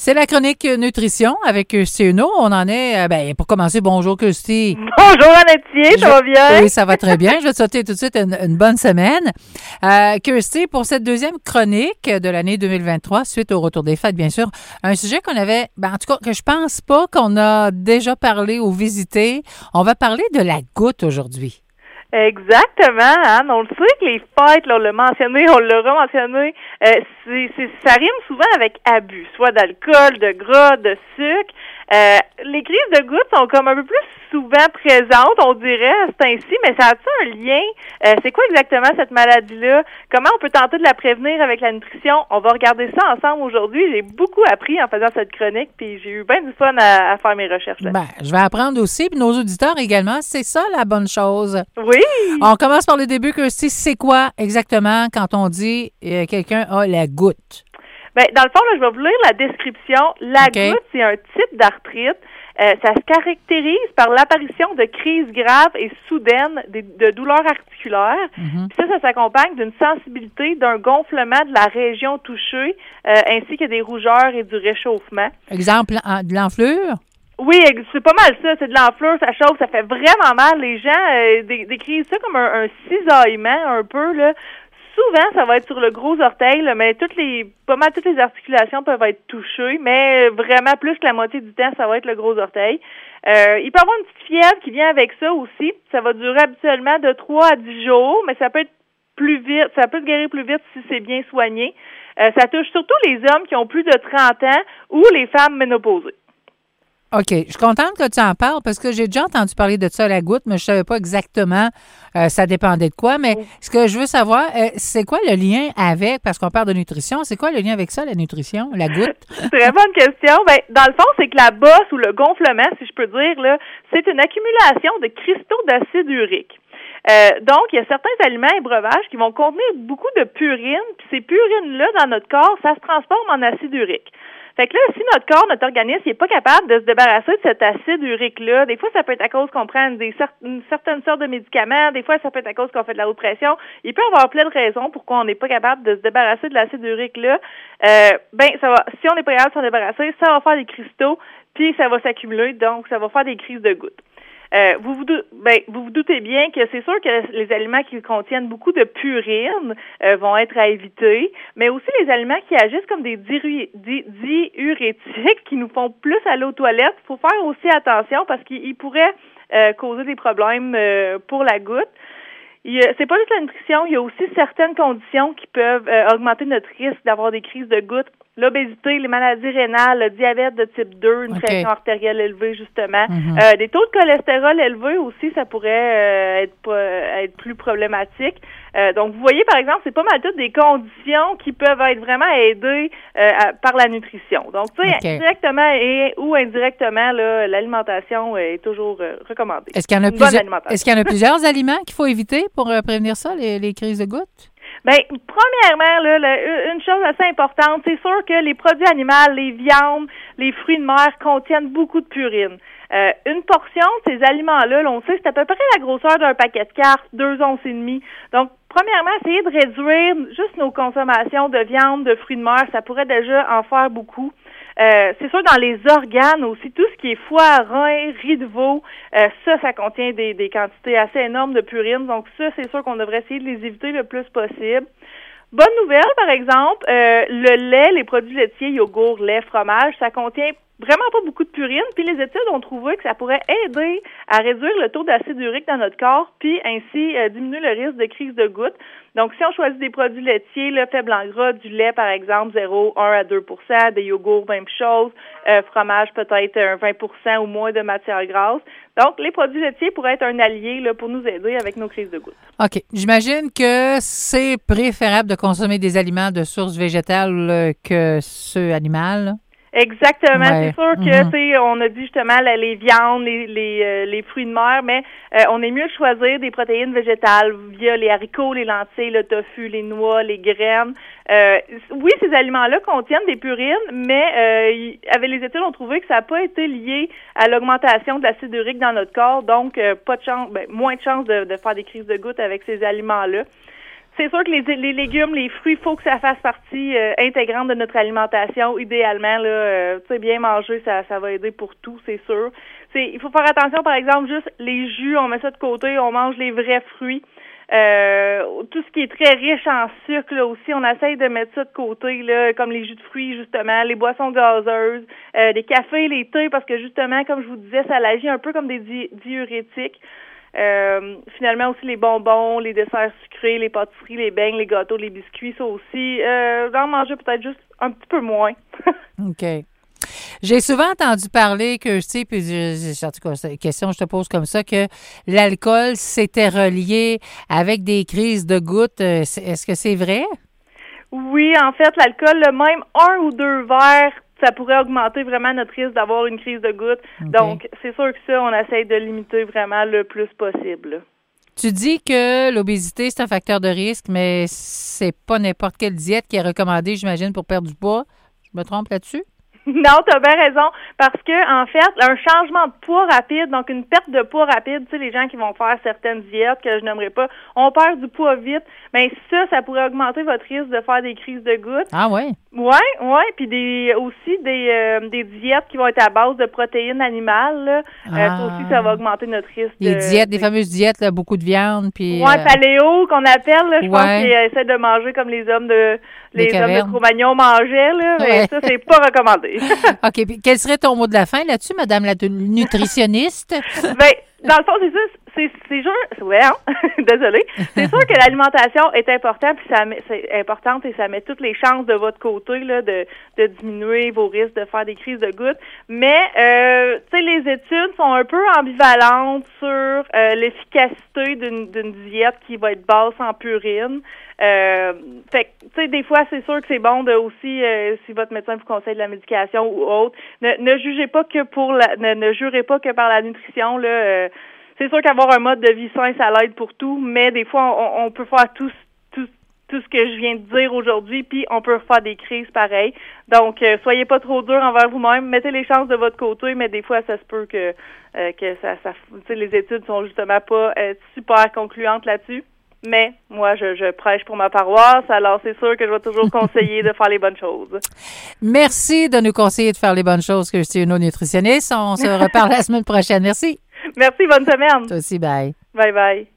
C'est la chronique nutrition avec Uno. On en est, pour commencer, bonjour Kirsty. Bonjour Annette, ça va bien? Oui, ça va très bien. Je vais te souhaiter tout de suite une bonne semaine. Kirsty, pour cette deuxième chronique de l'année 2023, suite au retour des fêtes, bien sûr, un sujet qu'on avait, en tout cas, que je pense pas qu'on a déjà parlé ou visité. On va parler de la goutte aujourd'hui. Exactement, Anne. On le sait que les fêtes, là, on l'a mentionné, on l'aura mentionné, ça rime souvent avec abus, soit d'alcool, de gras, de sucre. Les crises de goutte sont comme un peu plus souvent présentes, on dirait, à ce temps-ci, mais ça a-t-il un lien? C'est quoi exactement cette maladie-là? Comment on peut tenter de la prévenir avec la nutrition? On va regarder ça ensemble aujourd'hui. J'ai beaucoup appris en faisant cette chronique, puis j'ai eu bien du fun à faire mes recherches là. Je vais apprendre aussi, puis nos auditeurs également. C'est ça la bonne chose. Oui! On commence par le début, Kirsty. C'est quoi exactement quand on dit quelqu'un a la goutte? Dans le fond, là, je vais vous lire la description. La goutte, c'est un type d'arthrite. Ça se caractérise par l'apparition de crises graves et soudaines de douleurs articulaires. Mm-hmm. Puis ça s'accompagne d'une sensibilité, d'un gonflement de la région touchée, ainsi que des rougeurs et du réchauffement. Exemple, de l'enflure? Oui, c'est pas mal ça. C'est de l'enflure, ça chauffe, ça fait vraiment mal. Les gens décrivent ça comme un cisaillement un peu, là. Souvent, ça va être sur le gros orteil, là, mais pas mal toutes les articulations peuvent être touchées, mais vraiment plus que la moitié du temps, ça va être le gros orteil. Il peut y avoir une petite fièvre qui vient avec ça aussi. Ça va durer habituellement de 3 à 10 jours, mais ça peut être plus vite, ça peut se guérir plus vite si c'est bien soigné. Ça touche surtout les hommes qui ont plus de 30 ans ou les femmes ménopausées. OK. Je suis contente que tu en parles parce que j'ai déjà entendu parler de ça à la goutte, mais je savais pas exactement ça dépendait de quoi. Mais ce que je veux savoir, c'est quoi le lien avec, parce qu'on parle de nutrition, c'est quoi le lien avec ça, la nutrition, la goutte? Très bonne question. Dans le fond, c'est que la bosse ou le gonflement, si je peux dire, là, c'est une accumulation de cristaux d'acide urique. Donc, il y a certains aliments et breuvages qui vont contenir beaucoup de purine, puis ces purines-là, dans notre corps, ça se transforme en acide urique. Fait que là, si notre corps, notre organisme, il n'est pas capable de se débarrasser de cet acide urique-là, des fois, ça peut être à cause qu'on prend une certaine sorte de médicaments, des fois, ça peut être à cause qu'on fait de la haute pression. Il peut y avoir plein de raisons pourquoi on n'est pas capable de se débarrasser de l'acide urique-là. Si on n'est pas capable de s'en débarrasser, ça va faire des cristaux, puis ça va s'accumuler, donc ça va faire des crises de gouttes. Vous vous doutez bien que c'est sûr que les aliments qui contiennent beaucoup de purine vont être à éviter, mais aussi les aliments qui agissent comme des diurétiques qui nous font plus aller aux toilettes. Il faut faire aussi attention parce qu'ils pourraient causer des problèmes pour la goutte. C'est pas juste la nutrition, il y a aussi certaines conditions qui peuvent augmenter notre risque d'avoir des crises de gouttes. L'obésité, les maladies rénales, le diabète de type 2, une pression artérielle élevée, justement. Mm-hmm. Des taux de cholestérol élevés aussi, ça pourrait être plus problématique. Donc, vous voyez, par exemple, c'est pas mal toutes des conditions qui peuvent être vraiment aidées par la nutrition. Donc, tu sais, directement ou indirectement, là, l'alimentation est toujours recommandée. Est-ce qu'il y en a plusieurs aliments qu'il faut éviter pour prévenir ça, les crises de gouttes? Premièrement, là, une chose assez importante, c'est sûr que les produits animaux, les viandes, les fruits de mer contiennent beaucoup de purine. Une portion de ces aliments-là, on sait, c'est à peu près la grosseur d'un paquet de cartes, 2 onces et demie. Donc, premièrement, essayer de réduire juste nos consommations de viande, de fruits de mer, ça pourrait déjà en faire beaucoup. C'est sûr, dans les organes aussi, tout ce qui est foie, rein, riz de veau, ça contient des quantités assez énormes de purine. Donc ça, c'est sûr qu'on devrait essayer de les éviter le plus possible. Bonne nouvelle, par exemple, le lait, les produits laitiers, yogourt, lait, fromage, ça contient vraiment pas beaucoup de purine. Puis les études ont trouvé que ça pourrait aider à réduire le taux d'acide urique dans notre corps, puis ainsi diminuer le risque de crise de goutte. Donc, si on choisit des produits laitiers, là, faibles en gras, du lait, par exemple, 0,1 à 2%, des yogourts, même chose, fromage, peut-être 20% ou moins de matière grasse. Donc, les produits laitiers pourraient être un allié là, pour nous aider avec nos crises de goutte. OK. J'imagine que c'est préférable de consommer des aliments de source végétale que ceux animales. Exactement, c'est sûr que on a dit justement les viandes, les fruits de mer, mais on est mieux de choisir des protéines végétales via les haricots, les lentilles, le tofu, les noix, les graines. Oui, ces aliments-là contiennent des purines, mais avec les études, on trouvait que ça n'a pas été lié à l'augmentation de l'acide urique dans notre corps, donc pas de chance, moins de chances de faire des crises de goutte avec ces aliments-là. c'est sûr que les légumes, les fruits, il faut que ça fasse partie intégrante de notre alimentation. Idéalement, là, bien manger, ça va aider pour tout, c'est sûr. Il faut faire attention, par exemple, juste les jus, on met ça de côté, on mange les vrais fruits. Tout ce qui est très riche en sucre, là aussi, on essaye de mettre ça de côté, là, comme les jus de fruits, justement, les boissons gazeuses, les cafés, les thés, parce que justement, comme je vous disais, ça agit un peu comme des diurétiques. Finalement aussi les bonbons, les desserts sucrés, les pâtisseries, les beignes, les gâteaux, les biscuits, ça aussi, d'en manger peut-être juste un petit peu moins. OK. J'ai souvent entendu parler que, tu sais, puis en tout cas, c'est une question, je te pose comme ça, que l'alcool s'était relié avec des crises de gouttes. Est-ce que c'est vrai? Oui, en fait, l'alcool, même 1 ou 2 verres, ça pourrait augmenter vraiment notre risque d'avoir une crise de gouttes. Okay. Donc, c'est sûr que ça, on essaye de limiter vraiment le plus possible. Tu dis que l'obésité, c'est un facteur de risque, mais c'est pas n'importe quelle diète qui est recommandée, j'imagine, pour perdre du poids. Je me trompe là-dessus? Non, tu as bien raison, parce que en fait, un changement de poids rapide, donc une perte de poids rapide, tu sais, les gens qui vont faire certaines diètes que je n'aimerais pas, on perd du poids vite, mais ça pourrait augmenter votre risque de faire des crises de gouttes. Ah ouais? Ouais, puis des diètes qui vont être à base de protéines animales, là. Ça aussi, ça va augmenter notre risque. Des fameuses diètes, là, beaucoup de viande, puis... Ouais, paléo, qu'on appelle, là, je pense qu'ils essaient de manger comme les hommes de Cro-Magnon mangeaient, là, mais ça, c'est pas recommandé. OK, puis quel serait ton mot de la fin là-dessus, madame la nutritionniste? Ben, dans le fond, c'est ça, c'est sûr, ouais, hein? Désolée. C'est sûr que l'alimentation est importante, puis c'est importante et ça met toutes les chances de votre côté, là, de diminuer vos risques de faire des crises de gouttes. Mais, tu sais, les études sont un peu ambivalentes sur l'efficacité d'une diète qui va être basse en purine. Fait que, tu sais, des fois, c'est sûr que c'est bon de aussi, si votre médecin vous conseille de la médication ou autre, ne jugez pas que ne jurez pas que par la nutrition, là, c'est sûr qu'avoir un mode de vie sain, ça l'aide pour tout, mais des fois, on peut faire tout ce que je viens de dire aujourd'hui, puis on peut faire des crises pareilles. Donc, soyez pas trop dur envers vous-même, mettez les chances de votre côté, mais des fois, ça se peut que ça tu sais, les études sont justement pas super concluantes là-dessus. Mais moi, je prêche pour ma paroisse, alors c'est sûr que je vais toujours conseiller de faire les bonnes choses. Merci de nous conseiller de faire les bonnes choses, Christine, nutritionniste. On se reparle la semaine prochaine. Merci. Merci, bonne semaine. Toi aussi, bye. Bye bye.